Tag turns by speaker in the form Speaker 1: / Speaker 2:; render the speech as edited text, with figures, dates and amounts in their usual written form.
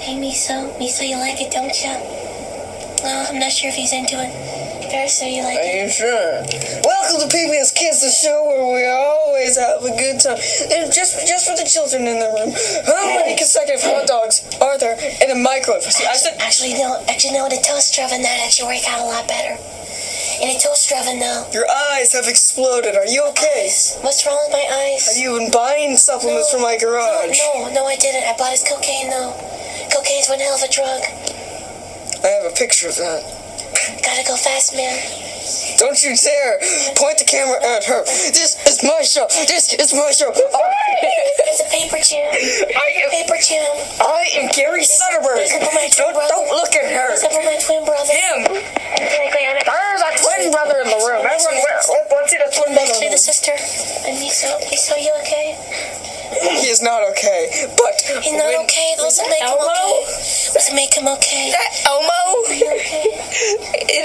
Speaker 1: Hey, Miso. Miso, you like it, don't you? No, I'm not sure if he's into it. So you like
Speaker 2: Are
Speaker 1: it?
Speaker 2: you sure? Welcome to PBS Kids, the show where we always have a good time. And just for the children in the room. How many consecutive hot dogs are there in a microwave? See, I said...
Speaker 1: Actually, no, the toaster oven, that actually work out a lot better. In a toaster oven, though.
Speaker 2: Your eyes have exploded. Are you okay?
Speaker 1: What's wrong with my eyes?
Speaker 2: Have you been buying supplements from my garage?
Speaker 1: No, I didn't. I bought his cocaine, though. Cocaine's one hell of a drug.
Speaker 2: I have a picture of that.
Speaker 1: Gotta go fast, man.
Speaker 2: Don't you dare point the camera at her. This is my show. This is my show.
Speaker 1: It's a paper jam. Paper jam.
Speaker 2: I am Gary Sutterberg. Don't look at her.
Speaker 1: Except for my twin brother.
Speaker 2: Him. There's a twin brother in the room. Everyone, let's see the twin brother.
Speaker 1: Actually, the sister. And Miso, you okay?
Speaker 2: He is not okay, but...
Speaker 1: He's not okay. Does it make him okay? Does it make him okay?
Speaker 2: Elmo?
Speaker 1: Are you okay?
Speaker 2: It